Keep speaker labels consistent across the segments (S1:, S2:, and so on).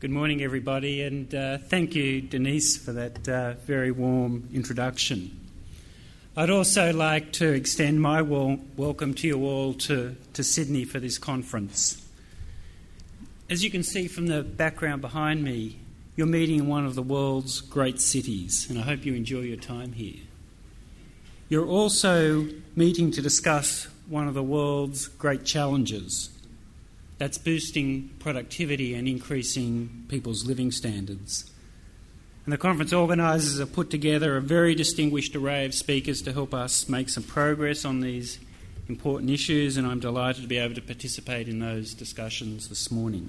S1: Good morning, everybody, and thank you, Denise, for that very warm introduction. I'd also like to extend my welcome to you all to Sydney for this conference. As you can see from the background behind me, you're meeting in one of the world's great cities, and I hope you enjoy your time here. You're also meeting to discuss one of the world's great challenges. That's boosting productivity and increasing people's living standards. And the conference organisers have put together a very distinguished array of speakers to help us make some progress on these important issues, and I'm delighted to be able to participate in those discussions this morning.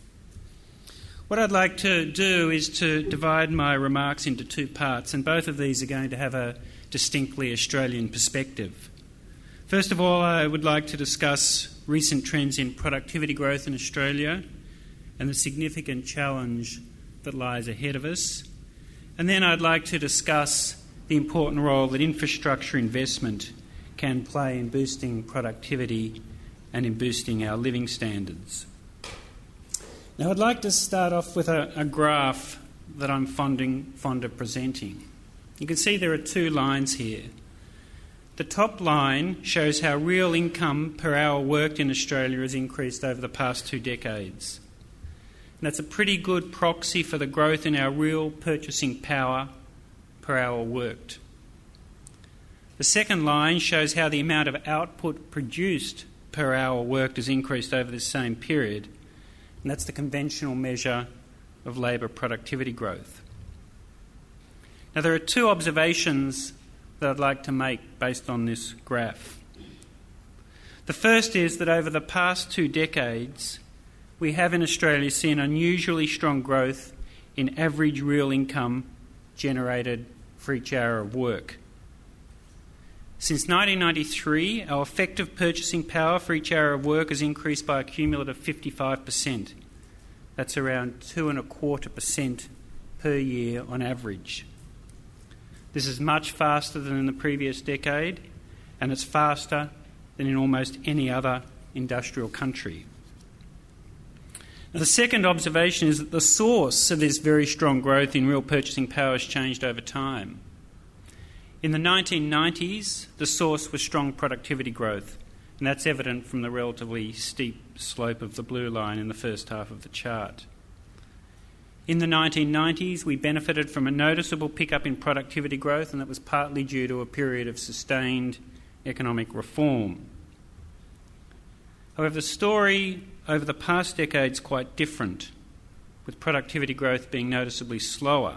S1: What I'd like to do is to divide my remarks into two parts, and both of these are going to have a distinctly Australian perspective. First of all, I would like to discuss recent trends in productivity growth in Australia and the significant challenge that lies ahead of us. And then I'd like to discuss the important role that infrastructure investment can play in boosting productivity and in boosting our living standards. Now, I'd like to start off with a graph that I'm fond of presenting. You can see there are two lines here. The top line shows how real income per hour worked in Australia has increased over the past 2 decades. And that's a pretty good proxy for the growth in our real purchasing power per hour worked. The second line shows how the amount of output produced per hour worked has increased over this same period. And that's the conventional measure of labour productivity growth. Now, there are two observations that I'd like to make based on this graph. The first is that over the past 2 decades, we have in Australia seen unusually strong growth in average real income generated for each hour of work. Since 1993, our effective purchasing power for each hour of work has increased by a cumulative 55%. That's around 2.25% per year on average. This is much faster than in the previous decade, and it's faster than in almost any other industrial country. Now, the second observation is that the source of this very strong growth in real purchasing power has changed over time. In the 1990s, the source was strong productivity growth, and that's evident from the relatively steep slope of the blue line in the first half of the chart. In the 1990s, we benefited from a noticeable pickup in productivity growth, and that was partly due to a period of sustained economic reform. However, the story over the past decade is quite different, with productivity growth being noticeably slower.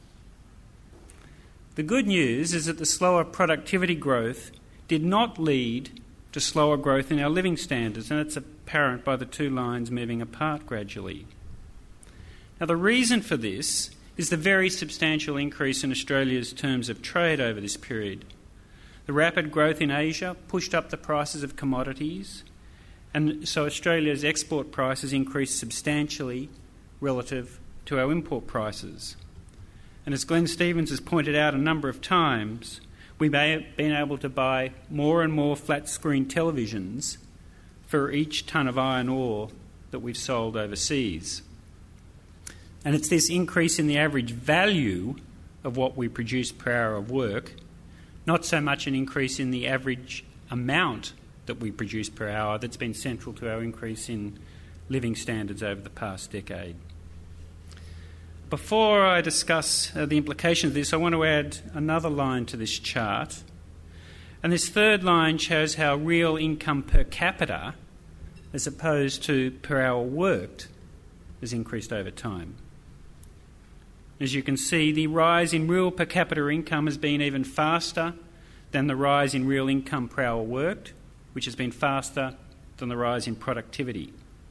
S1: The good news is that the slower productivity growth did not lead to slower growth in our living standards, and it's apparent by the two lines moving apart gradually. Now, the reason for this is the very substantial increase in Australia's terms of trade over this period. The rapid growth in Asia pushed up the prices of commodities, and so Australia's export prices increased substantially relative to our import prices. And as Glenn Stevens has pointed out a number of times, we've been able to buy more and more flat-screen televisions for each tonne of iron ore that we've sold overseas. And it's this increase in the average value of what we produce per hour of work, not so much an increase in the average amount that we produce per hour, that's been central to our increase in living standards over the past decade. Before I discuss the implications of this, I want to add another line to this chart. And this third line shows how real income per capita, as opposed to per hour worked, has increased over time. As you can see, the rise in real per capita income has been even faster than the rise in real income per hour worked, which has been faster than the rise in productivity.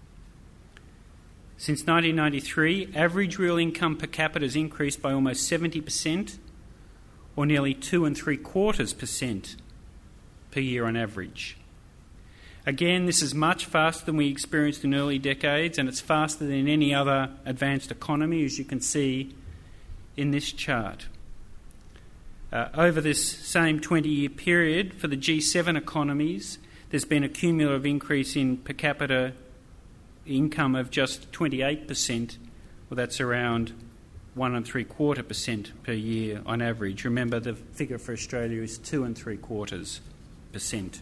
S1: Since 1993, average real income per capita has increased by almost 70%, or nearly 2.75% per year on average. Again, this is much faster than we experienced in early decades, and it's faster than any other advanced economy, as you can see in this chart. Over this same 20-year period, for the G7 economies, there's been a cumulative increase in per capita income of just 28%, or Well, that's around 1.75% per year on average. Remember, the figure for Australia is 2.75%.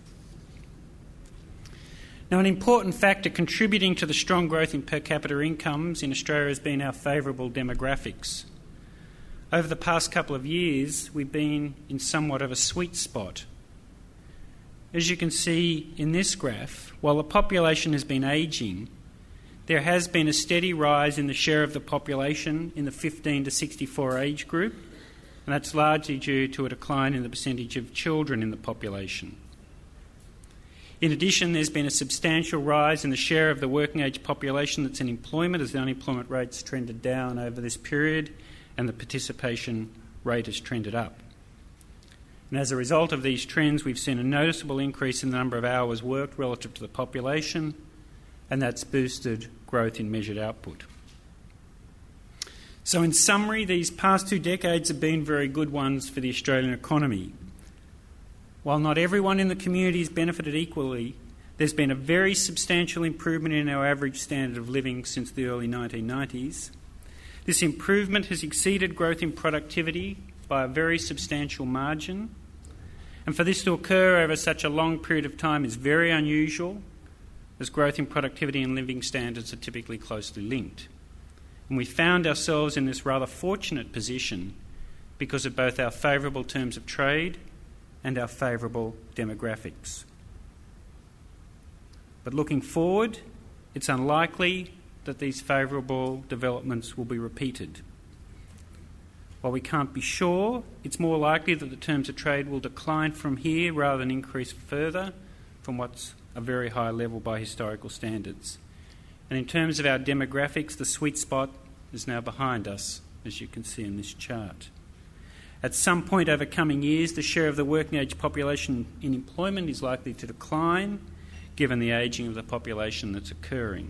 S1: Now, an important factor contributing to the strong growth in per capita incomes in Australia has been our favourable demographics. Over the past couple of years, we've been in somewhat of a sweet spot. As you can see in this graph, while the population has been ageing, there has been a steady rise in the share of the population in the 15 to 64 age group, and that's largely due to a decline in the percentage of children in the population. In addition, there's been a substantial rise in the share of the working age population that's in employment as the unemployment rate's trended down over this period and the participation rate has trended up. And as a result of these trends, we've seen a noticeable increase in the number of hours worked relative to the population, and that's boosted growth in measured output. So in summary, these past 2 decades have been very good ones for the Australian economy. While not everyone in the community has benefited equally, there's been a very substantial improvement in our average standard of living since the early 1990s. This improvement has exceeded growth in productivity by a very substantial margin, and for this to occur over such a long period of time is very unusual, as growth in productivity and living standards are typically closely linked. And we found ourselves in this rather fortunate position because of both our favourable terms of trade and our favourable demographics. But looking forward, it's unlikely that these favourable developments will be repeated. While we can't be sure, it's more likely that the terms of trade will decline from here rather than increase further from what's a very high level by historical standards. And in terms of our demographics, the sweet spot is now behind us, as you can see in this chart. At some point over coming years, the share of the working age population in employment is likely to decline, given the ageing of the population that's occurring.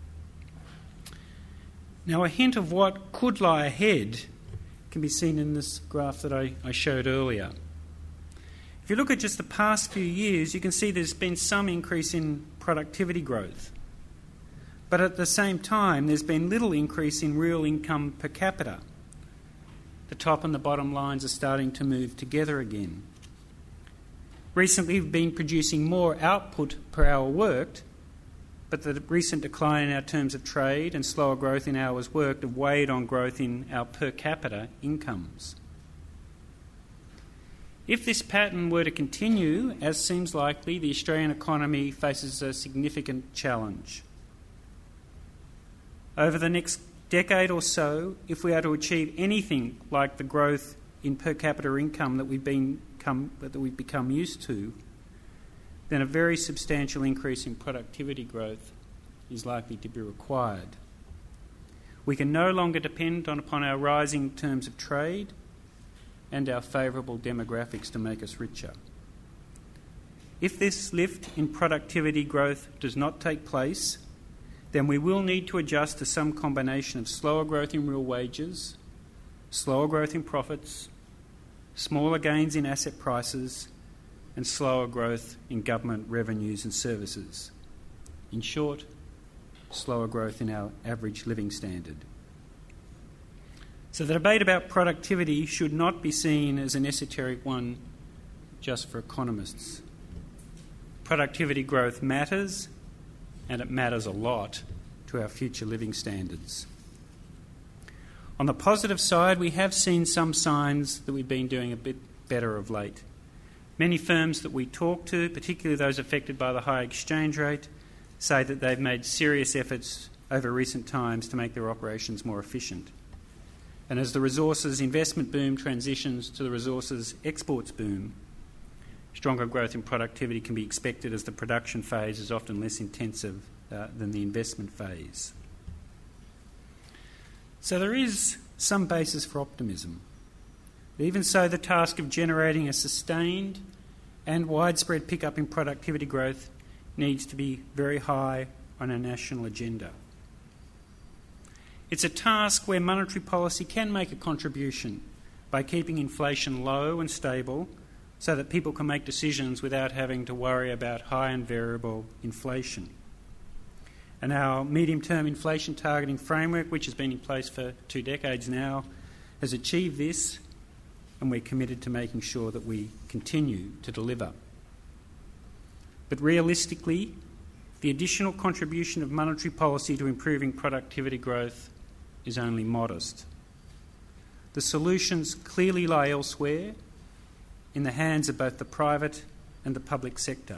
S1: Now, a hint of what could lie ahead can be seen in this graph that I showed earlier. If you look at just the past few years, you can see there's been some increase in productivity growth. But at the same time, there's been little increase in real income per capita. The top and the bottom lines are starting to move together again. Recently, we've been producing more output per hour worked, but the recent decline in our terms of trade and slower growth in hours worked have weighed on growth in our per capita incomes. If this pattern were to continue, as seems likely, the Australian economy faces a significant challenge. Over the next decade or so, if we are to achieve anything like the growth in per capita income that we've become used to, then a very substantial increase in productivity growth is likely to be required. We can no longer depend upon our rising terms of trade and our favourable demographics to make us richer. If this lift in productivity growth does not take place, then we will need to adjust to some combination of slower growth in real wages, slower growth in profits, smaller gains in asset prices, and slower growth in government revenues and services. In short, slower growth in our average living standard. So the debate about productivity should not be seen as an esoteric one just for economists. Productivity growth matters, and it matters a lot to our future living standards. On the positive side, we have seen some signs that we've been doing a bit better of late. Many firms that we talk to, particularly those affected by the high exchange rate, say that they've made serious efforts over recent times to make their operations more efficient. And as the resources investment boom transitions to the resources exports boom, stronger growth in productivity can be expected as the production phase is often less intensive than the investment phase. So there is some basis for optimism. Even so, the task of generating a sustained and widespread pickup in productivity growth needs to be very high on our national agenda. It's a task where monetary policy can make a contribution by keeping inflation low and stable so that people can make decisions without having to worry about high and variable inflation. And our medium-term inflation targeting framework, which has been in place for 2 decades now, has achieved this, and we're committed to making sure that we continue to deliver. But realistically, the additional contribution of monetary policy to improving productivity growth is only modest. The solutions clearly lie elsewhere, in the hands of both the private and the public sector.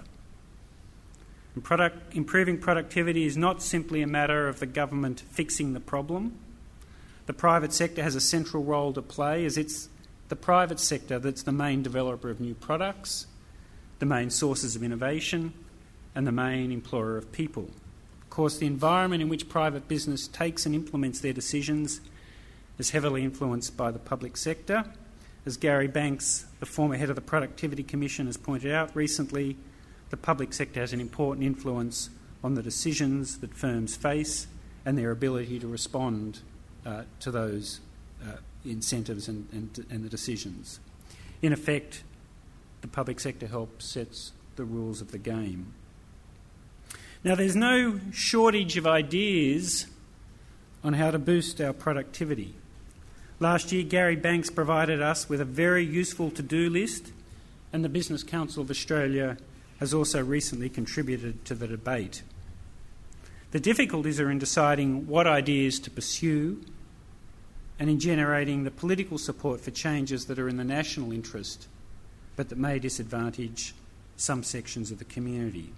S1: And improving productivity is not simply a matter of the government fixing the problem. The private sector has a central role to play, as it's the private sector that's the main developer of new products, the main sources of innovation, and the main employer of people. Of course, the environment in which private business takes and implements their decisions is heavily influenced by the public sector. As Gary Banks, the former head of the Productivity Commission, has pointed out recently, the public sector has an important influence on the decisions that firms face and their ability to respond to those incentives and the decisions. In effect, the public sector helps sets the rules of the game. Now, there's no shortage of ideas on how to boost our productivity. Last year, Gary Banks provided us with a very useful to-do list, and the Business Council of Australia has also recently contributed to the debate. The difficulties are in deciding what ideas to pursue and in generating the political support for changes that are in the national interest but that may disadvantage some sections of the community.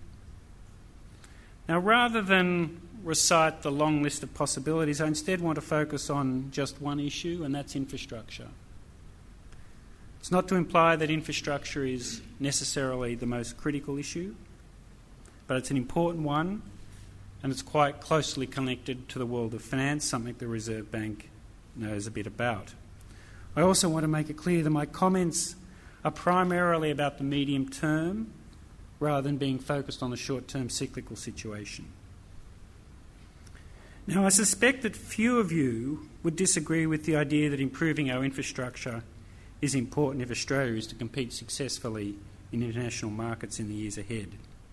S1: Now, rather than recite the long list of possibilities, I instead want to focus on just one issue, and that's infrastructure. It's not to imply that infrastructure is necessarily the most critical issue, but it's an important one, and it's quite closely connected to the world of finance, something the Reserve Bank knows a bit about. I also want to make it clear that my comments are primarily about the medium term rather than being focused on the short-term cyclical situation. Now, I suspect that few of you would disagree with the idea that improving our infrastructure is important if Australia is to compete successfully in international markets in the years ahead.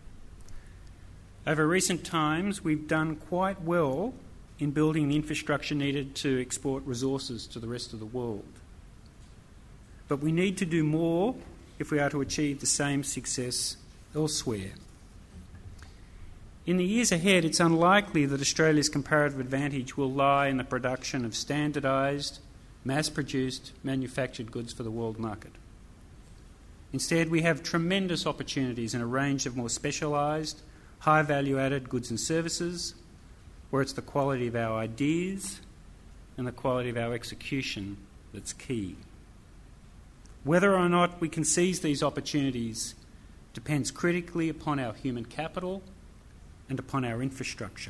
S1: Over recent times, we've done quite well in building the infrastructure needed to export resources to the rest of the world. But we need to do more if we are to achieve the same success elsewhere. In the years ahead, it's unlikely that Australia's comparative advantage will lie in the production of standardised, mass-produced, manufactured goods for the world market. Instead, we have tremendous opportunities in a range of more specialised, high-value-added goods and services, where it's the quality of our ideas and the quality of our execution that's key. Whether or not we can seize these opportunities depends critically upon our human capital and upon our infrastructure.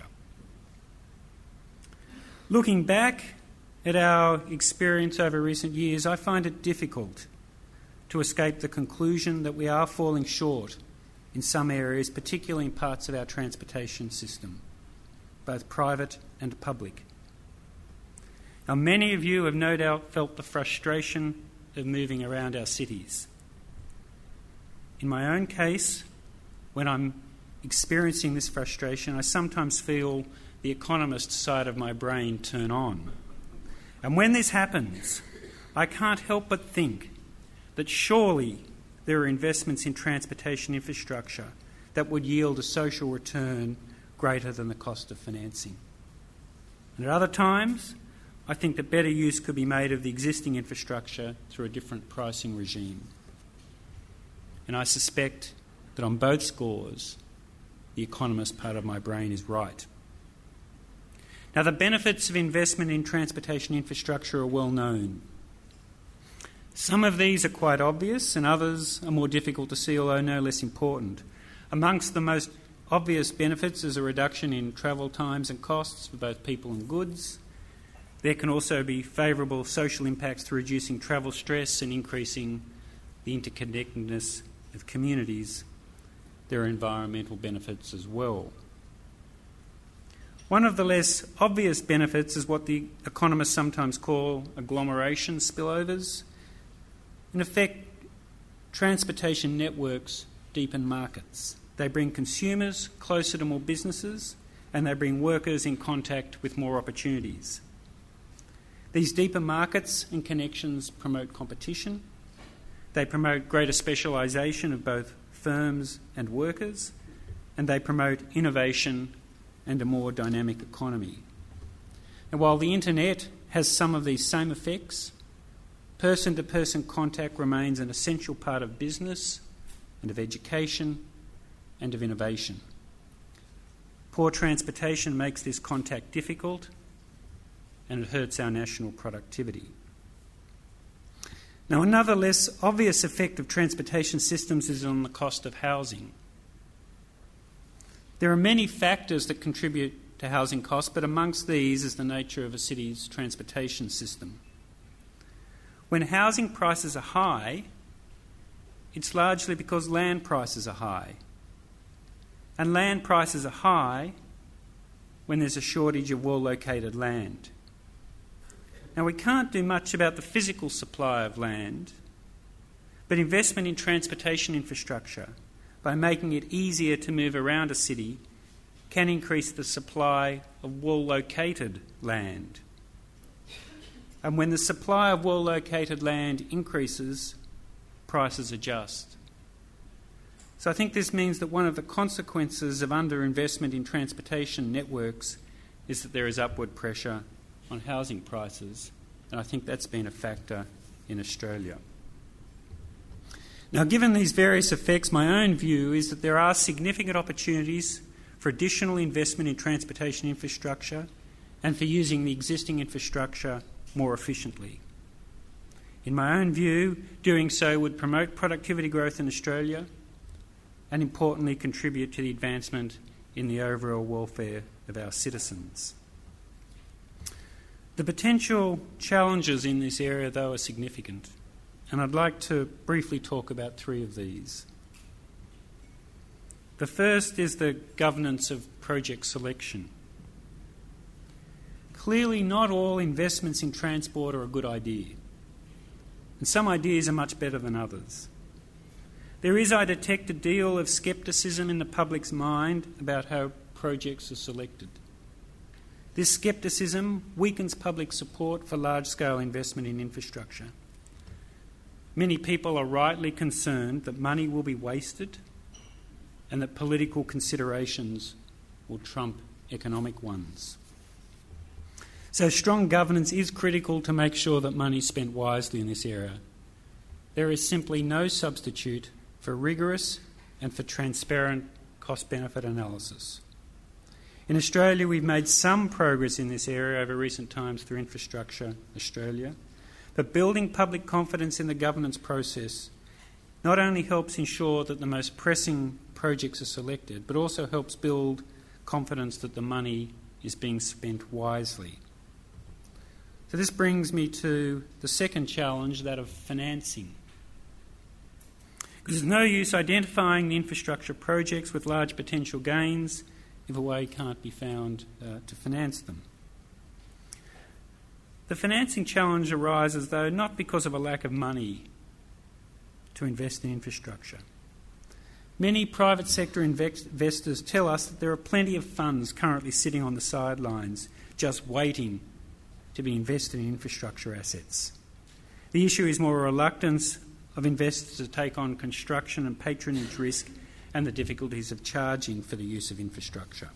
S1: Looking back at our experience over recent years, I find it difficult to escape the conclusion that we are falling short in some areas, particularly in parts of our transportation system, both private and public. Now, many of you have no doubt felt the frustration of moving around our cities. In my own case, when I'm experiencing this frustration, I sometimes feel the economist side of my brain turn on. And when this happens, I can't help but think that surely there are investments in transportation infrastructure that would yield a social return greater than the cost of financing. And at other times, I think that better use could be made of the existing infrastructure through a different pricing regime. And I suspect that on both scores, the economist part of my brain is right. Now, the benefits of investment in transportation infrastructure are well known. Some of these are quite obvious and others are more difficult to see, although no less important. Amongst the most obvious benefits is a reduction in travel times and costs for both people and goods. There can also be favourable social impacts through reducing travel stress and increasing the interconnectedness of communities. There are environmental benefits as well. One of the less obvious benefits is what the economists sometimes call agglomeration spillovers. In effect, transportation networks deepen markets. They bring consumers closer to more businesses and they bring workers in contact with more opportunities. These deeper markets and connections promote competition. They promote greater specialisation of both firms and workers, and they promote innovation and a more dynamic economy. And while the internet has some of these same effects, person-to-person contact remains an essential part of business and of education and of innovation. Poor transportation makes this contact difficult, and it hurts our national productivity. Now, another less obvious effect of transportation systems is on the cost of housing. There are many factors that contribute to housing costs, but amongst these is the nature of a city's transportation system. When housing prices are high, it's largely because land prices are high. And land prices are high when there's a shortage of well-located land. Now, we can't do much about the physical supply of land, but investment in transportation infrastructure, by making it easier to move around a city, can increase the supply of well-located land. And when the supply of well-located land increases, prices adjust. So I think this means that one of the consequences of underinvestment in transportation networks is that there is upward pressure on housing prices, and I think that's been a factor in Australia. Now, given these various effects, my own view is that there are significant opportunities for additional investment in transportation infrastructure and for using the existing infrastructure more efficiently. In my own view, doing so would promote productivity growth in Australia and, importantly, contribute to the advancement in the overall welfare of our citizens. The potential challenges in this area, though, are significant, and I'd like to briefly talk about three of these. The first is the governance of project selection. Clearly, not all investments in transport are a good idea, and some ideas are much better than others. There is, I detect, a deal of scepticism in the public's mind about how projects are selected. This scepticism weakens public support for large-scale investment in infrastructure. Many people are rightly concerned that money will be wasted and that political considerations will trump economic ones. So strong governance is critical to make sure that money is spent wisely in this area. There is simply no substitute for rigorous and for transparent cost-benefit analysis. In Australia, we've made some progress in this area over recent times through Infrastructure Australia, but building public confidence in the governance process not only helps ensure that the most pressing projects are selected, but also helps build confidence that the money is being spent wisely. So this brings me to the second challenge, that of financing. Because there's no use identifying the infrastructure projects with large potential gains if a way can't be found to finance them. The financing challenge arises, though, not because of a lack of money to invest in infrastructure. Many private sector investors tell us that there are plenty of funds currently sitting on the sidelines just waiting to be invested in infrastructure assets. The issue is more a reluctance of investors to take on construction and patronage risk and the difficulties of charging for the use of infrastructure.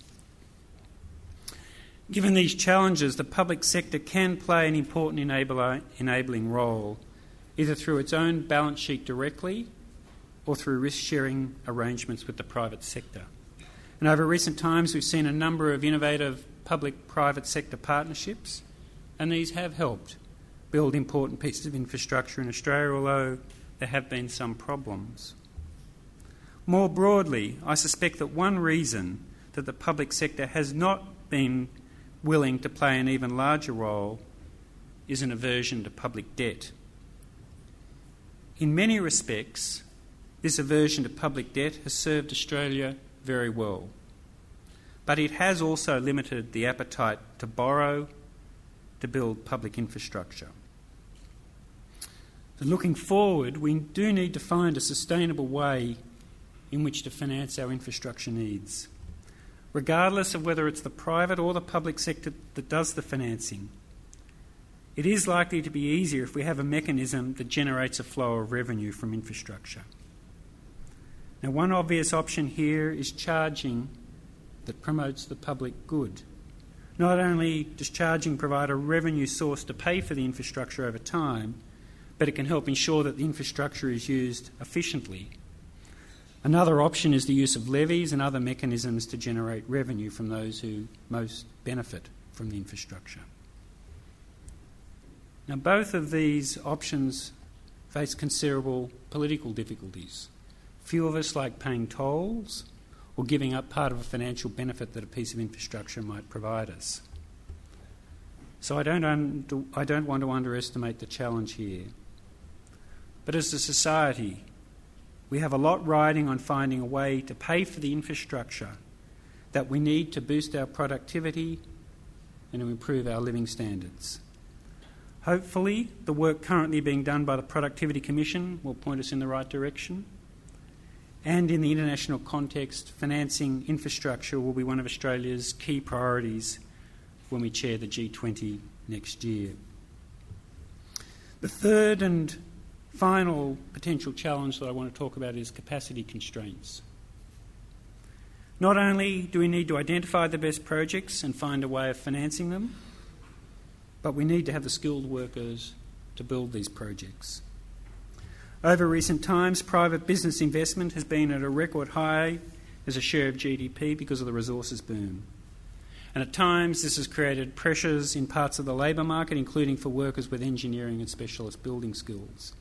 S1: Given these challenges, the public sector can play an important enabling role, either through its own balance sheet directly or through risk-sharing arrangements with the private sector. And over recent times, we've seen a number of innovative public-private sector partnerships, and these have helped build important pieces of infrastructure in Australia, although there have been some problems. More broadly, I suspect that one reason that the public sector has not been willing to play an even larger role is an aversion to public debt. In many respects, this aversion to public debt has served Australia very well, but it has also limited the appetite to borrow to build public infrastructure. So looking forward, we do need to find a sustainable way in which to finance our infrastructure needs. regardless of whether it's the private or the public sector that does the financing. It is likely to be easier if we have a mechanism that generates a flow of revenue from infrastructure. Now, one obvious option here is charging that promotes the public good. Not only does charging provide a revenue source to pay for the infrastructure over time, but it can help ensure that the infrastructure is used efficiently. Another option is the use of levies and other mechanisms to generate revenue from those who most benefit from the infrastructure. Now, both of these options face considerable political difficulties. Few of us like paying tolls or giving up part of a financial benefit that a piece of infrastructure might provide us. So I don't want to underestimate the challenge here. But as a society, we have a lot riding on finding a way to pay for the infrastructure that we need to boost our productivity and to improve our living standards. Hopefully, the work currently being done by the Productivity Commission will point us in the right direction. And in the international context, financing infrastructure will be one of Australia's key priorities when we chair the G20 next year. The third and final potential challenge that I want to talk about is capacity constraints. Not only do we need to identify the best projects and find a way of financing them, but we need to have the skilled workers to build these projects. Over recent times, private business investment has been at a record high as a share of GDP because of the resources boom. And at times this has created pressures in parts of the labour market, including for workers with engineering and specialist building skills.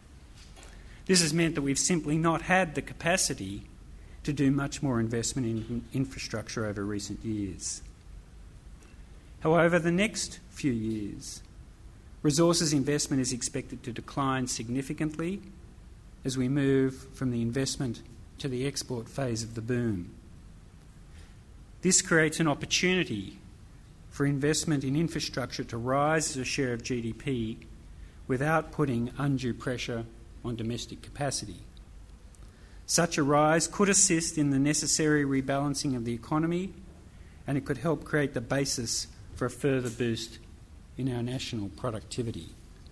S1: This has meant that we've simply not had the capacity to do much more investment in infrastructure over recent years. However, the next few years, resources investment is expected to decline significantly as we move from the investment to the export phase of the boom. This creates an opportunity for investment in infrastructure to rise as a share of GDP without putting undue pressure on domestic capacity. Such a rise could assist in the necessary rebalancing of the economy, and it could help create the basis for a further boost in our national productivity.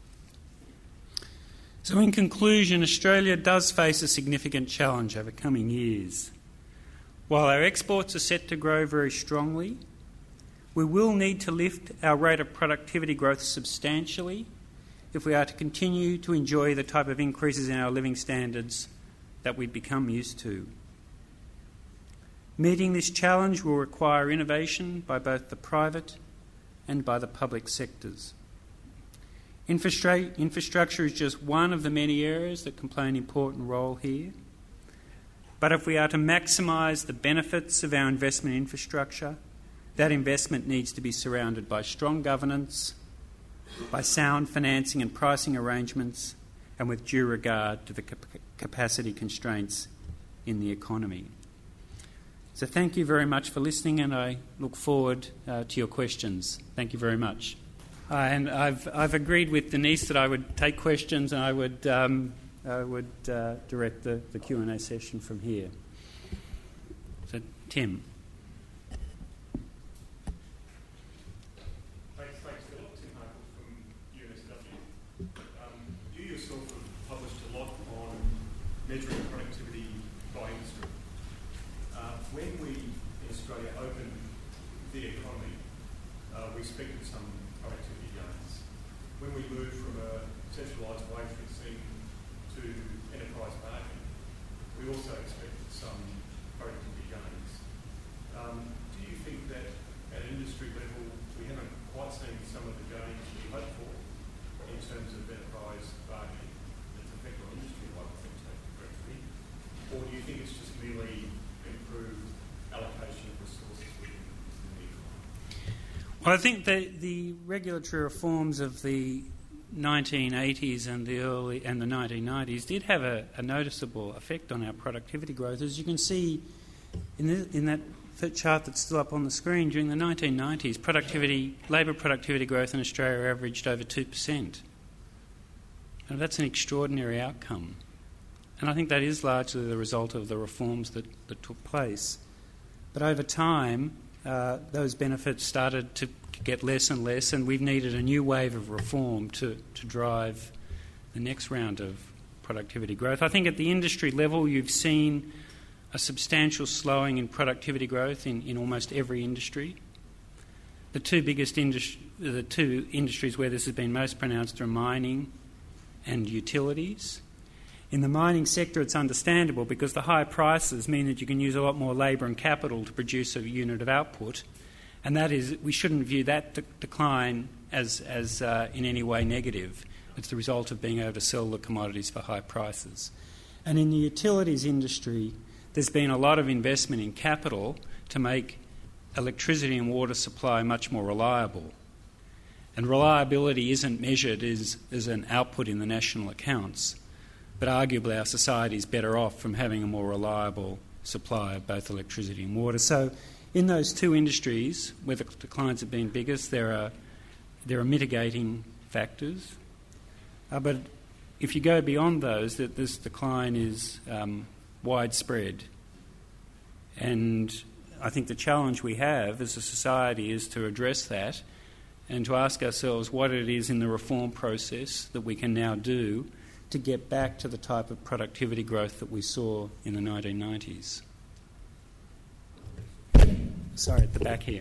S1: So in conclusion, Australia does face a significant challenge over coming years. While our exports are set to grow very strongly, we will need to lift our rate of productivity growth substantially if we are to continue to enjoy the type of increases in our living standards that we've become used to. Meeting this challenge will require innovation by both the private and by the public sectors. Infrastructure is just one of the many areas that can play an important role here. But if we are to maximise the benefits of our investment in infrastructure, that investment needs to be surrounded by strong governance, by sound financing and pricing arrangements, and with due regard to the capacity constraints in the economy. So thank you very much for listening, and I look forward to your questions. Thank you very much. And I've agreed with Denise that I would take questions, and I would direct the Q&A session from here. So, Tim.
S2: Thanks, Philip. Tim Harper from UNSW. You yourself have published a lot on measuring productivity by industry. When we in Australia opened the economy, we expected some productivity gains. When we moved from a centralised wage fixing to enterprise bargaining, we also expected some productivity gains. Do you think that at industry level we haven't quite seen some of the gains we hoped for in terms of enterprise bargaining that's affected on industry like things like productivity? Or do you think it's just merely improved allocation of resources within the economy?
S1: Well, I think that the regulatory reforms of the 1980s and the 1990s did have a noticeable effect on our productivity growth. As you can see in that chart that's still up on the screen, during the 1990s, labour productivity growth in Australia averaged over 2%. Now, that's an extraordinary outcome. And I think that is largely the result of the reforms that took place. But over time, those benefits started to get less and less, and we've needed a new wave of reform to drive the next round of productivity growth. I think at the industry level, you've seen a substantial slowing in productivity growth in almost every industry. The two industries where this has been most pronounced are mining and utilities. In the mining sector, it's understandable because the high prices mean that you can use a lot more labour and capital to produce a unit of output, and that is, we shouldn't view that decline as in any way negative. It's the result of being able to sell the commodities for high prices. And in the utilities industry, there's been a lot of investment in capital to make electricity and water supply much more reliable. And reliability isn't measured as an output in the national accounts, but arguably our society is better off from having a more reliable supply of both electricity and water. So in those two industries where the declines have been biggest, there are mitigating factors. But if you go beyond those, that this decline is widespread. And I think the challenge we have as a society is to address that and to ask ourselves what it is in the reform process that we can now do to get back to the type of productivity growth that we saw in the 1990s. Sorry, at the back here.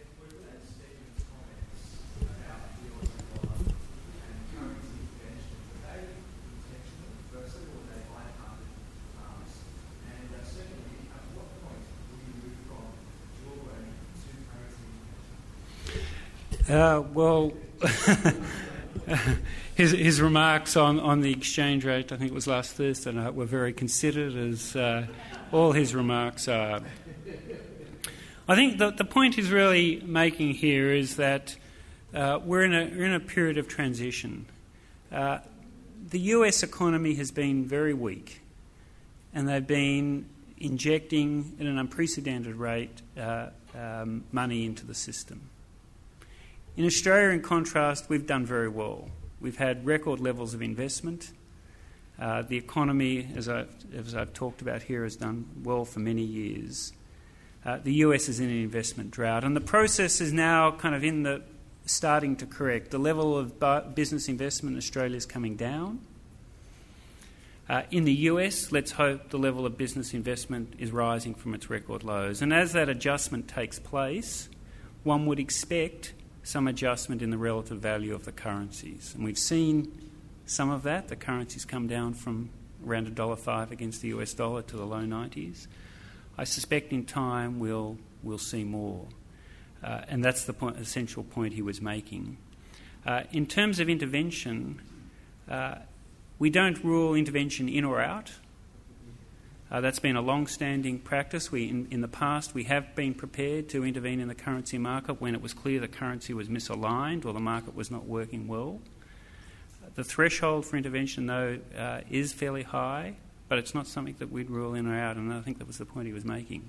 S1: His remarks on the exchange rate, I think it was last Thursday night, were very considered, as all his remarks are. I think the point he's really making here is that we're in a period of transition. The US economy has been very weak, and they've been injecting at an unprecedented rate money into the system. In Australia, in contrast, we've done very well. We've had record levels of investment. The economy, as I've talked about here, has done well for many years. The US is in an investment drought, and the process is now kind of starting to correct. The level of business investment in Australia is coming down. In the US, let's hope the level of business investment is rising from its record lows. And as that adjustment takes place, one would expect some adjustment in the relative value of the currencies. And we've seen some of that. The currencies come down from around $1.05 against the US dollar to the low 90s. I suspect in time we'll see more. And that's the essential point he was making. In terms of intervention, we don't rule intervention in or out. That's been a long-standing practice. In the past, we have been prepared to intervene in the currency market when it was clear the currency was misaligned or the market was not working well. The threshold for intervention, though, is fairly high, but it's not something that we'd rule in or out, and I think that was the point he was making.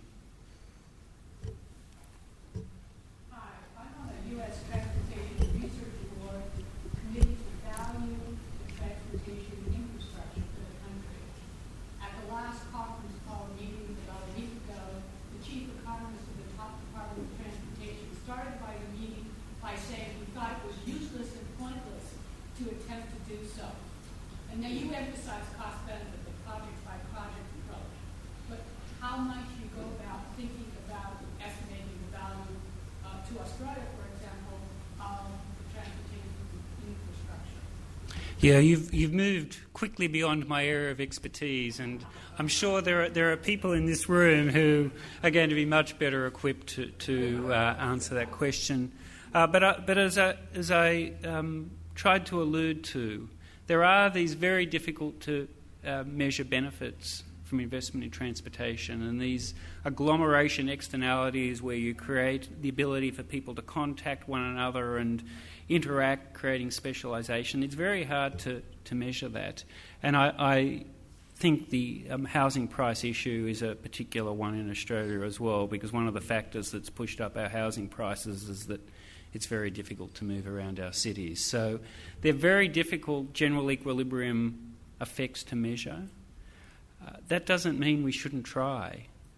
S3: Hi, I'm on the U.S. Transportation Research Board committee to value the transportation infrastructure for the country. At the last conference call meeting about a week ago, the chief economist of the top Department of Transportation started by the meeting by saying he thought it was useless and pointless to attempt to do so. And now you emphasize cost-benefit, the project-by-project approach. But how might you go about thinking about estimating the value to Australia, for example, of the transportation infrastructure?
S1: Yeah, you've moved quickly beyond my area of expertise, and I'm sure there are people in this room who are going to be much better equipped to answer that question. But as I tried to allude to, there are these very difficult to measure benefits from investment in transportation, and these agglomeration externalities where you create the ability for people to contact one another and interact, creating specialisation. It's very hard to measure that. And I think the housing price issue is a particular one in Australia as well, because one of the factors that's pushed up our housing prices is that it's very difficult to move around our cities. So they're very difficult general equilibrium effects to measure. That doesn't mean we shouldn't try.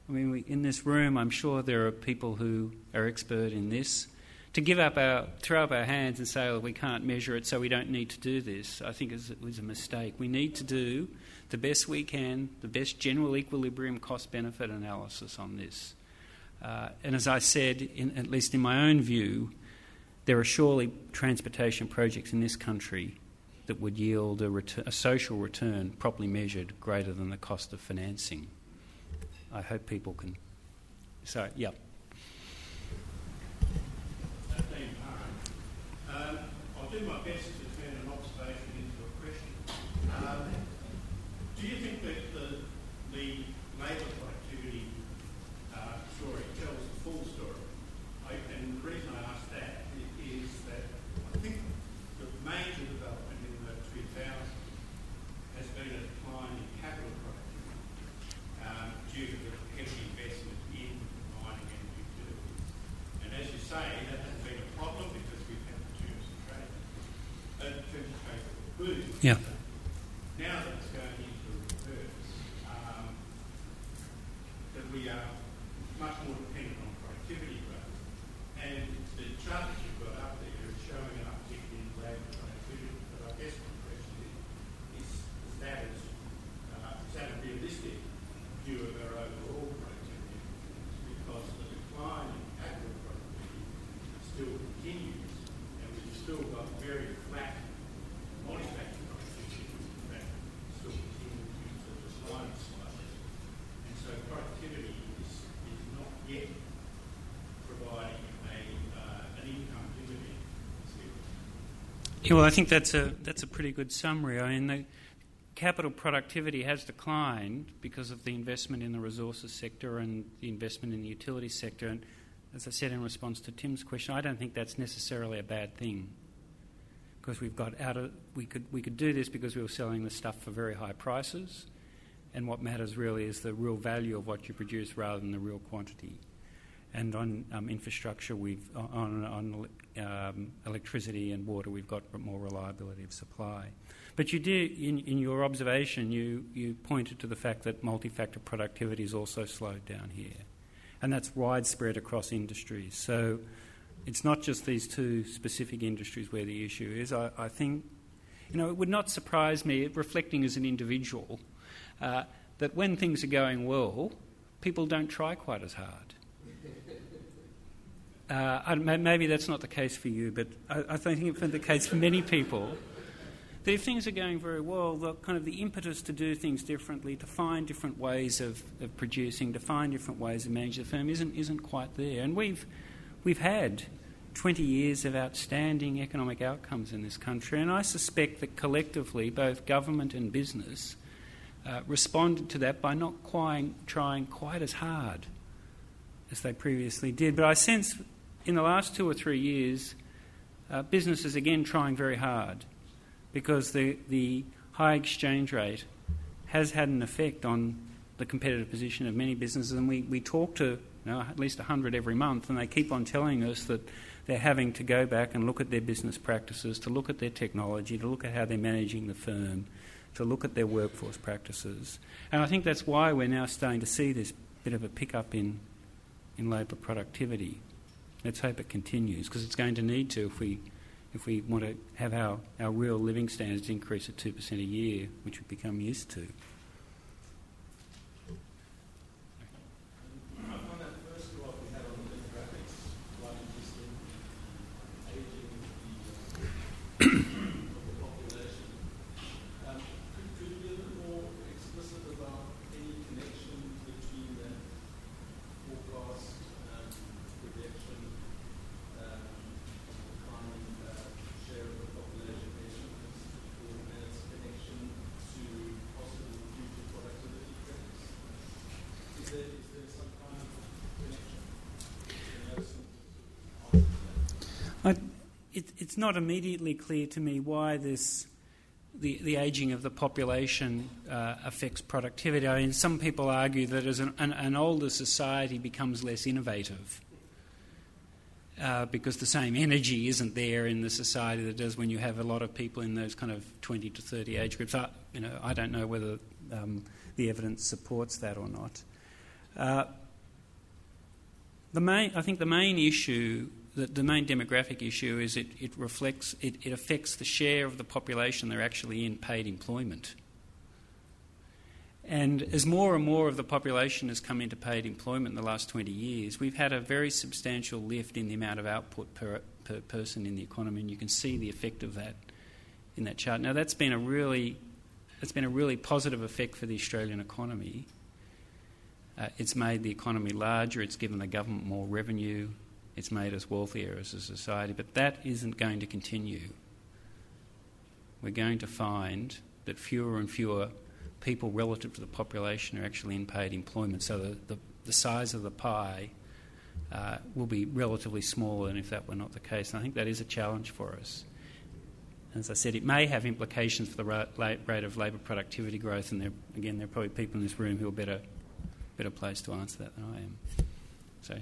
S1: I mean, in this room, I'm sure there are people who are expert in this. To throw up our hands and say, "Oh, we can't measure it, so we don't need to do this," I think was a mistake. We need to do the best we can, the best general equilibrium cost-benefit analysis on this. And as I said, at least in my own view, there are surely transportation projects in this country that would yield a social return, properly measured, greater than the cost of financing. I hope people can. So, yeah.
S4: I'll do my best to turn an observation into a question. Do you think that the labour productivity story tells the full story? And the reason I ask that is that I think the major development in the 2000s has been a decline in capital productivity due to the heavy investment in mining and utilities. And as you say, that hasn't been a problem because we've had the terms of trade boom.
S1: Yeah.
S4: Now that it's going into reverse, that we are much more dependent on productivity growth. And the chart that you've got up there is showing an uptick in labour productivity. But I guess my question is that a realistic view of our overall productivity? Because the decline in capital productivity still continues, and we've still got very flat multi-factor productivity, in fact, still continues to decline slightly. And so productivity is not yet providing an income dividend.
S1: Yeah, well, I think that's a pretty good summary. I mean, the capital productivity has declined because of the investment in the resources sector and the investment in the utility sector. And as I said in response to Tim's question, I don't think that's necessarily a bad thing, because we could do this because we were selling the stuff for very high prices, and what matters really is the real value of what you produce rather than the real quantity. And on infrastructure, on electricity and water, we've got more reliability of supply. But you did, in your observation, you pointed to the fact that multi-factor productivity is also slowed down here, and that's widespread across industries. So it's not just these two specific industries where the issue is. I think, it would not surprise me, reflecting as an individual, that when things are going well, people don't try quite as hard. Maybe that's not the case for you, but I think it's the case for many people. That if things are going very well, the impetus to do things differently, to find different ways of producing, to find different ways of managing the firm isn't quite there. And we've had 20 years of outstanding economic outcomes in this country, and I suspect that collectively both government and business responded to that by not trying quite as hard as they previously did. But I sense in the last 2 or 3 years, business is again trying very hard, because the high exchange rate has had an effect on the competitive position of many businesses. And we talk to at least 100 every month, and they keep on telling us that they're having to go back and look at their business practices, to look at their technology, to look at how they're managing the firm, to look at their workforce practices. And I think that's why we're now starting to see this bit of a pickup in labour productivity. Let's hope it continues, because it's going to need to if we want to have our real living standards increase at 2% a year, which we've become used to.
S5: I found that first graph we had on the demographics quite interesting, aging of the population. Could you be a little more explicit about any connection between the forecast projection declining share of the population and its connection to possible future productivity trends? Is there some kind of connection?
S1: It's not immediately clear to me why the ageing of the population affects productivity. I mean, some people argue that as an older society becomes less innovative because the same energy isn't there in the society that does when you have a lot of people in those kind of 20 to 30 age groups. I don't know whether the evidence supports that or not. I think the main issue, the main demographic issue, is it affects the share of the population that are actually in paid employment. And as more and more of the population has come into paid employment in the last 20 years, we've had a very substantial lift in the amount of output per person in the economy, and you can see the effect of that in that chart. Now, that's been a really positive effect for the Australian economy. It's made the economy larger, it's given the government more revenue, it's made us wealthier as a society, but that isn't going to continue. We're going to find that fewer and fewer people relative to the population are actually in paid employment, so the size of the pie will be relatively smaller than if that were not the case. And I think that is a challenge for us. As I said, it may have implications for the rate of labour productivity growth, and there are probably people in this room who are better placed to answer that than I am. So.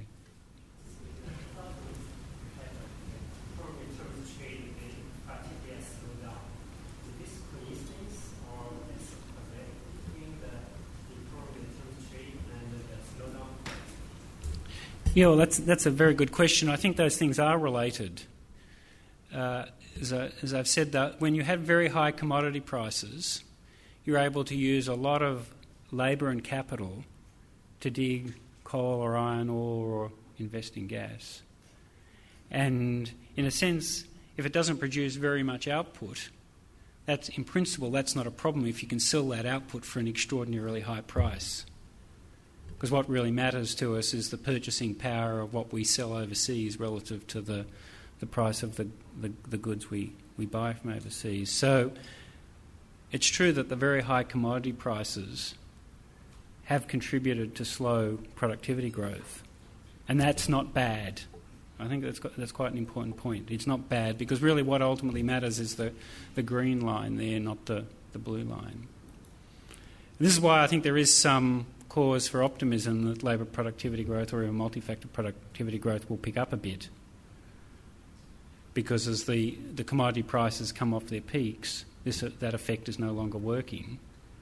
S1: Yeah, well, that's a very good question. I think those things are related. As I've said, that when you have very high commodity prices, you're able to use a lot of labour and capital to dig coal or iron ore or invest in gas. And in a sense, if it doesn't produce very much output, in principle, that's not a problem if you can sell that output for an extraordinarily high price. Because what really matters to us is the purchasing power of what we sell overseas relative to the price of the goods we buy from overseas. So it's true that the very high commodity prices have contributed to slow productivity growth, and that's not bad. I think that's quite an important point. It's not bad because really what ultimately matters is the green line there, not the blue line. And this is why I think there is some cause for optimism that labour productivity growth or even multi-factor productivity growth will pick up a bit, because as the commodity prices come off their peaks, that effect is no longer working,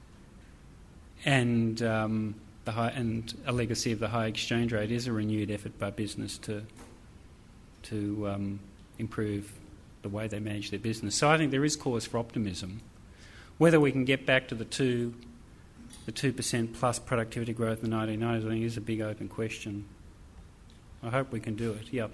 S1: and a legacy of the high exchange rate is a renewed effort by business to improve the way they manage their business. So I think there is cause for optimism. Whether we can get back to the 2% plus productivity growth in the 1990s, I think is a big open question. I hope we can do it. Yep.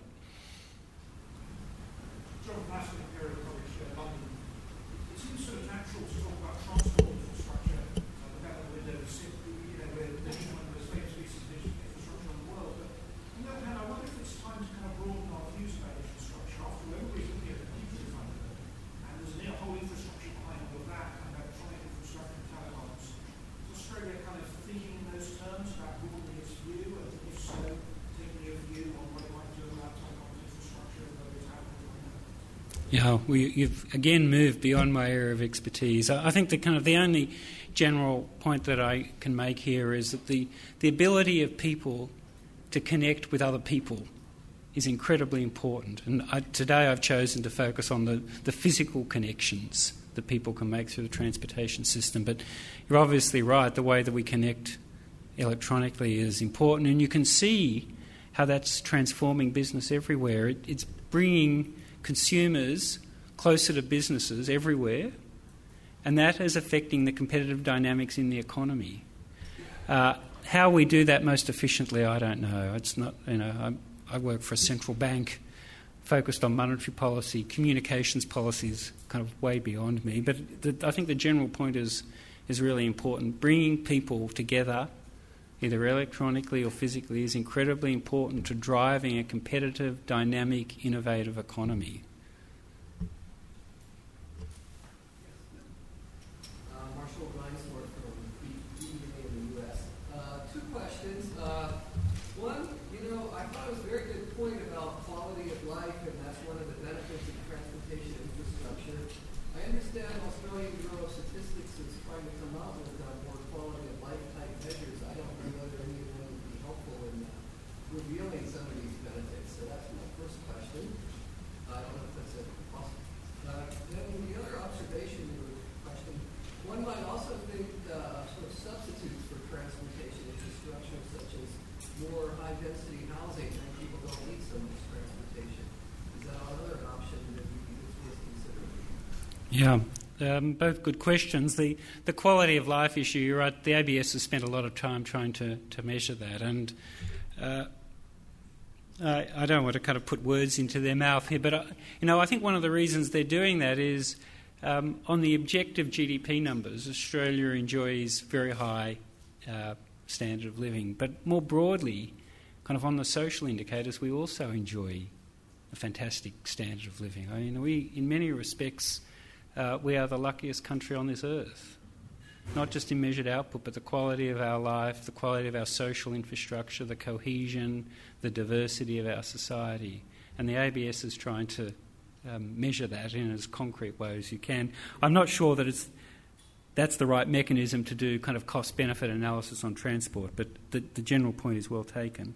S6: John Paston, Imperial College, London. It seems sort of natural to talk about transport infrastructure, the fact that we're the most famous piece of infrastructure in the world. But on the other hand, I wonder if it's time to kind of broaden our views about infrastructure. After all, everybody's looking at the computer fund, and there's a whole infrastructure behind all of that, kind of electronic infrastructure and telecoms. Is Australia kind of thinking in those terms about broadening its view, and if so, taking a view on what it might do about telecoms infrastructure and whether it's happening?
S1: Yeah, you've again moved beyond my area of expertise. I think the only general point that I can make here is that the ability of people to connect with other people is incredibly important. And today I've chosen to focus on the physical connections that people can make through the transportation system. But you're obviously right, the way that we connect electronically is important, and you can see how that's transforming business everywhere. It's bringing consumers closer to businesses everywhere, and that is affecting the competitive dynamics in the economy. How we do that most efficiently, I don't know. It's not, I work for a central bank focused on monetary policy. Communications policy is kind of way beyond me, but I think the general point is really important. Bringing people together, either electronically or physically, is incredibly important to driving a competitive, dynamic, innovative economy.
S7: Marshall Reinsworth from BEA in the U.S. Two questions. One, I thought it was a very good point about quality of life, and that's one of the benefits of transportation infrastructure. I understand Australian Bureau of Statistics is trying to come out with more quality of life type measures. I don't know whether any of them would be helpful in revealing some of these benefits. So that's my first question. I don't know if that's possible. Then the other observation or question, one might also think sort of substitutes for transportation infrastructure, such as more high-density housing and people don't need so much transportation? Is that another option that is considered?
S1: Yeah, both good questions. The quality of life issue, you're right, the ABS has spent a lot of time trying to measure that, and I don't want to kind of put words into their mouth here, but I think one of the reasons they're doing that is on the objective GDP numbers, Australia enjoys very high standard of living, but more broadly, kind of on the social indicators, we also enjoy a fantastic standard of living. I mean, we, in many respects, we are the luckiest country on this earth, not just in measured output, but the quality of our life, the quality of our social infrastructure, the cohesion, the diversity of our society. And the ABS is trying to measure that in as concrete way as you can. I'm not sure that that's the right mechanism to do kind of cost-benefit analysis on transport, but the general point is well taken.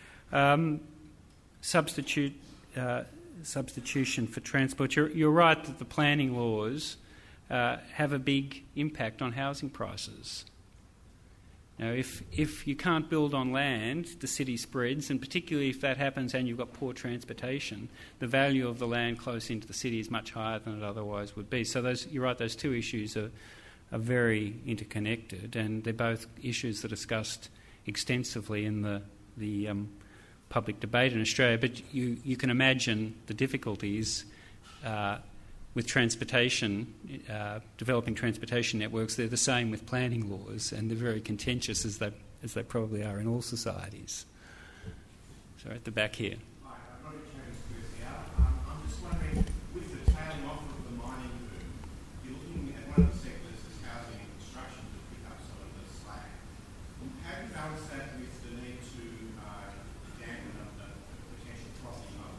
S1: Substitution for transport. You're right that the planning laws have a big impact on housing prices. Now, if you can't build on land, the city spreads, and particularly if that happens and you've got poor transportation, the value of the land close into the city is much higher than it otherwise would be. So you're right, those two issues are very interconnected, and they're both issues that are discussed extensively in the public debate in Australia. But you can imagine the difficulties with transportation, developing transportation networks. They're the same with planning laws, and they're very contentious as they probably are in all societies. So at the back here.
S4: Hi, I'm not a James Pierce here. I'm just wondering, with the tailing off of the mining boom, you're looking at one of the sectors as housing and construction to pick up some of the slack. How do you balance that with the need to dampen a potential crossing over?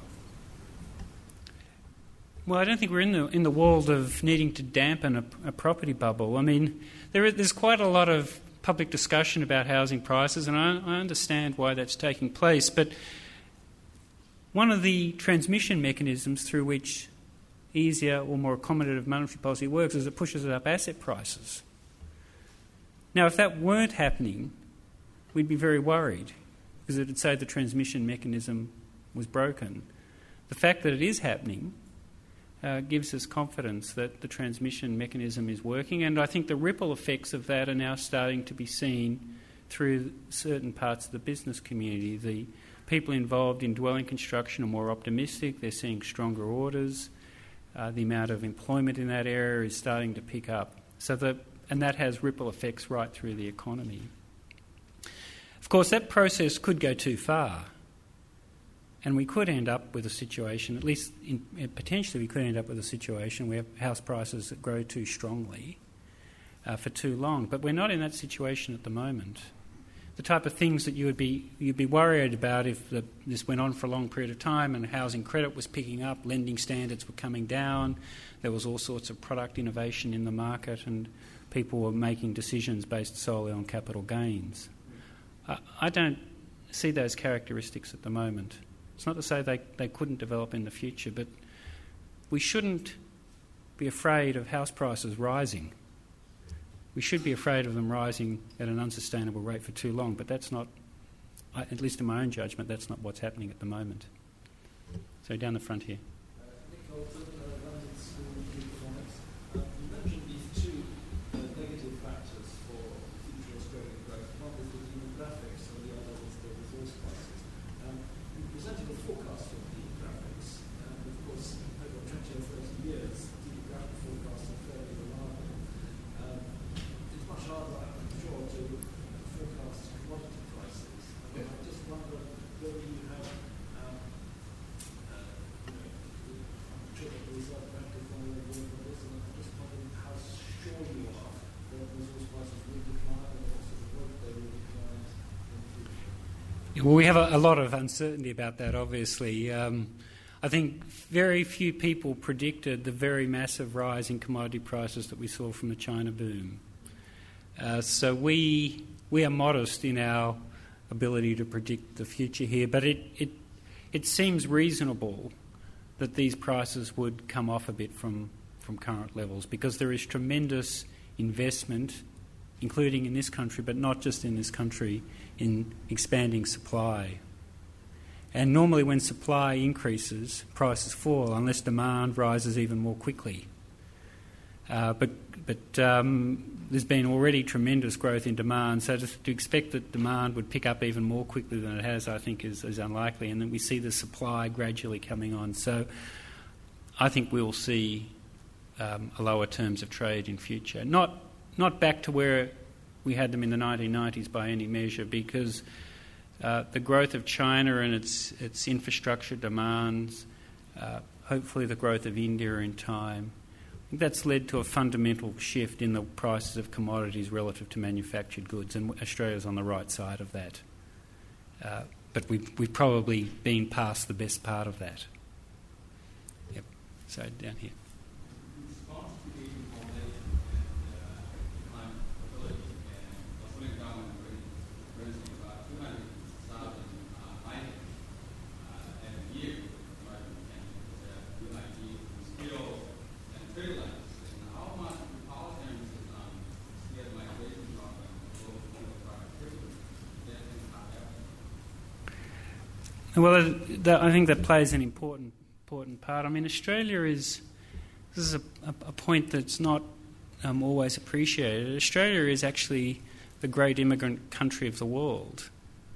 S1: Well, I don't think we're in the world of needing to dampen a property bubble. I mean, there's quite a lot of public discussion about housing prices, and I understand why that's taking place. But one of the transmission mechanisms through which easier or more accommodative monetary policy works is it pushes up asset prices. Now, if that weren't happening, we'd be very worried, because it would say the transmission mechanism was broken. The fact that it is happening gives us confidence that the transmission mechanism is working, and I think the ripple effects of that are now starting to be seen through certain parts of the business community. The people involved in dwelling construction are more optimistic. They're seeing stronger orders. The amount of employment in that area is starting to pick up. And that has ripple effects right through the economy. Of course, that process could go too far. And we could end up with a situation, at least potentially we could end up with a situation where house prices grow too strongly for too long. But we're not in that situation at the moment. The type of things that you'd be worried about if this went on for a long period of time and housing credit was picking up, lending standards were coming down, there was all sorts of product innovation in the market, and people were making decisions based solely on capital gains. I don't see those characteristics at the moment. It's not to say they couldn't develop in the future, but we shouldn't be afraid of house prices rising. We should be afraid of them rising at an unsustainable rate for too long, but that's not, at least in my own judgment, that's not what's happening at the moment. So down the front here.
S5: Nick Colton, London School of Economics. You mentioned these two negative factors for future Australian growth. One is the demographics and the other is the resource prices. You presented a forecast of demographics, and of course, over 20 or 30 years, demographic forecasts are fairly reliable. It's much harder, I'm sure, to forecast commodity prices. I just wonder whether you have, I'm sure that the Reserve Bank is on the board for this, and I'm just wondering how sure you are that resource prices will decline and what sort of growth they will decline in the future.
S1: Well, we have a lot of uncertainty about that, obviously. I think very few people predicted the very massive rise in commodity prices that we saw from the China boom. So we are modest in our ability to predict the future here, but it seems reasonable that these prices would come off a bit from current levels, because there is tremendous investment including in this country, but not just in this country, in expanding supply. And normally when supply increases, prices fall unless demand rises even more quickly. But there's been already tremendous growth in demand, so to expect that demand would pick up even more quickly than it has, I think, is unlikely. And then we see the supply gradually coming on. So I think we'll see lower terms of trade in future. Not back to where we had them in the 1990s by any measure, because the growth of China and its infrastructure demands, hopefully the growth of India in time, I think that's led to a fundamental shift in the prices of commodities relative to manufactured goods, and Australia's on the right side of that. But we've probably been past the best part of that. Yep. So down here. Well, I think that plays an important part. I mean, Australia this is a point that's not always appreciated. Australia is actually the great immigrant country of the world.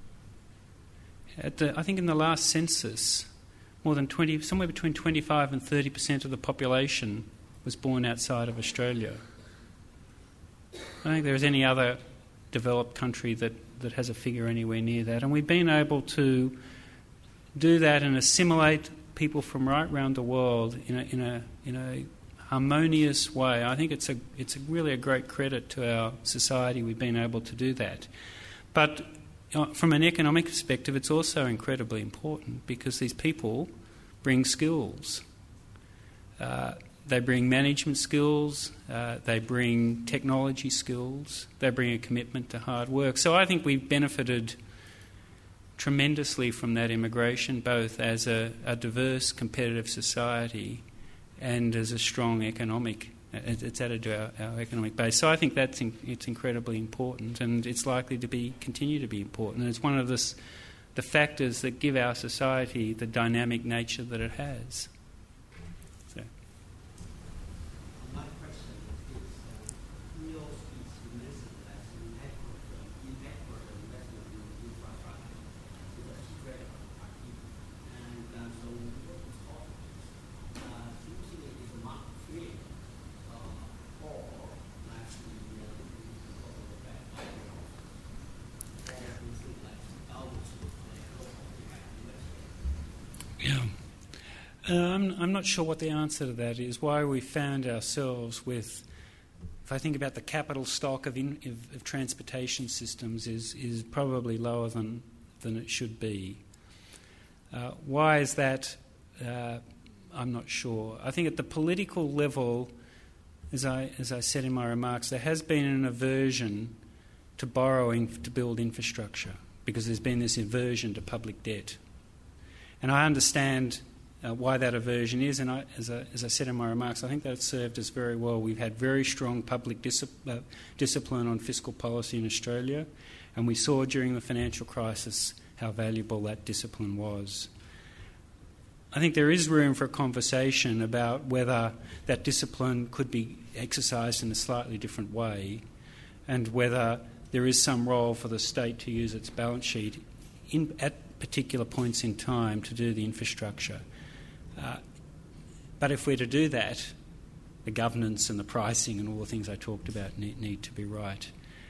S1: I think in the last census, somewhere between 25 and 30% of the population was born outside of Australia. I don't think there's any other developed country that has a figure anywhere near that. And we've been able to do that and assimilate people from right around the world in a harmonious way. I think it's really a great credit to our society we've been able to do that. But from an economic perspective, it's also incredibly important because these people bring skills. They bring management skills, they bring technology skills, they bring a commitment to hard work. So I think we've benefited tremendously from that immigration, both as a diverse, competitive society and as a strong economic. It's added to our economic base. So I think it's incredibly important, and it's likely to continue to be important. And it's one of the factors that give our society the dynamic nature that it has. So.
S8: My question is, we all speak medicine as an backward investment in infrastructure to the spread of our people. And so what is offered usually is market free or actually
S1: Yeah. I'm not sure what the answer to that is, why we found ourselves with, if I think about the capital stock of transportation systems, is probably lower than it should be. Why is that? I'm not sure. I think at the political level, as I said in my remarks, there has been an aversion to borrowing to build infrastructure because there's been this aversion to public debt. And I understand why that aversion is, and as I said in my remarks, I think that served us very well. We've had very strong public discipline on fiscal policy in Australia, and we saw during the financial crisis how valuable that discipline was. I think there is room for a conversation about whether that discipline could be exercised in a slightly different way, and whether there is some role for the state to use its balance sheet at particular points in time to do the infrastructure. But if we're to do that, the governance and the pricing and all the things I talked about need to be right.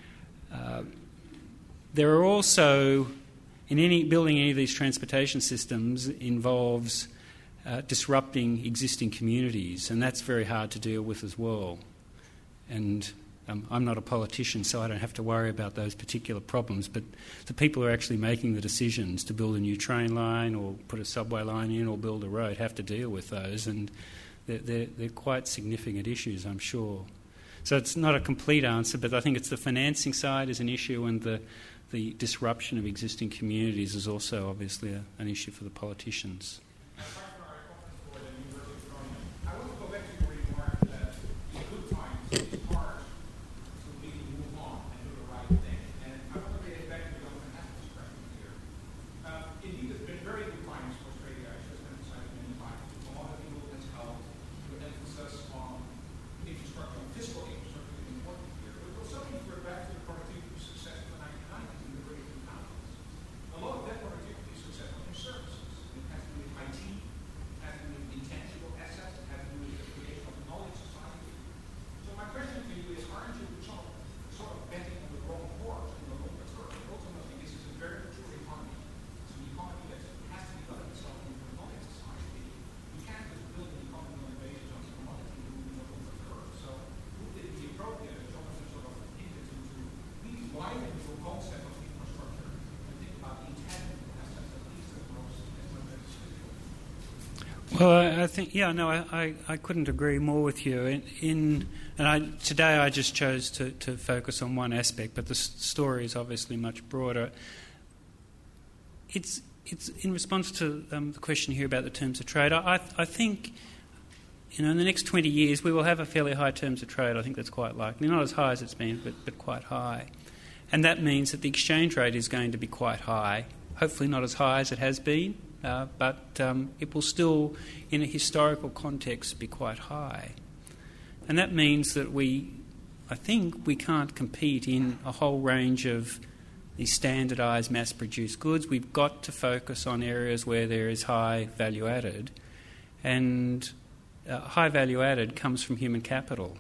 S1: There are also, building any of these transportation systems involves disrupting existing communities, and that's very hard to deal with as well. And I'm not a politician, so I don't have to worry about those particular problems, but the people who are actually making the decisions to build a new train line or put a subway line in or build a road have to deal with those, and they're quite significant issues, I'm sure. So it's not a complete answer, but I think it's the financing side is an issue, and the disruption of existing communities is also obviously an issue for the politicians.
S6: I want to go back to your remark that in good times it's hard to really move on.
S1: Well, I think, I couldn't agree more with you. Today I just chose to focus on one aspect, but the story is obviously much broader. It's in response to the question here about the terms of trade. I think, in the next 20 years we will have a fairly high terms of trade. I think that's quite likely. Not as high as it's been, but quite high. And that means that the exchange rate is going to be quite high. Hopefully not as high as it has been, but it will still, in a historical context, be quite high. And that means that I think we can't compete in a whole range of these standardised, mass-produced goods. We've got to focus on areas where there is high value added. And high value added comes from human capital.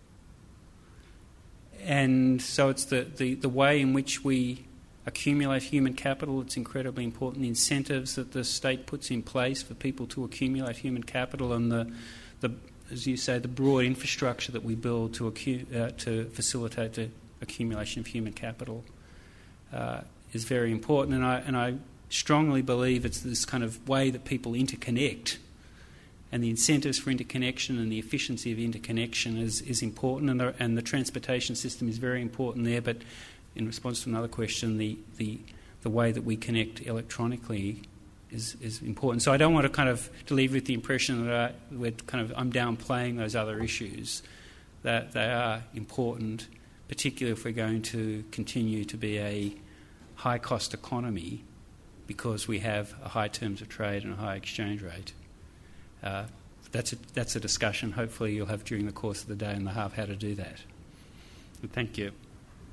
S1: And so it's the way in which we accumulate human capital. It's incredibly important. The incentives that the state puts in place for people to accumulate human capital, and the as you say, the broad infrastructure that we build to facilitate the accumulation of human capital is very important. And I strongly believe it's this kind of way that people interconnect, and the incentives for interconnection and the efficiency of interconnection is important, and the transportation system is very important there. But in response to another question, the way that we connect electronically is important. So I don't want to leave with the impression that I'm downplaying those other issues. That they are important, particularly if we're going to continue to be a high-cost economy, because we have a high terms of trade and a high exchange rate. That's a discussion hopefully you'll have during the course of the day and the half how to do that. And thank you.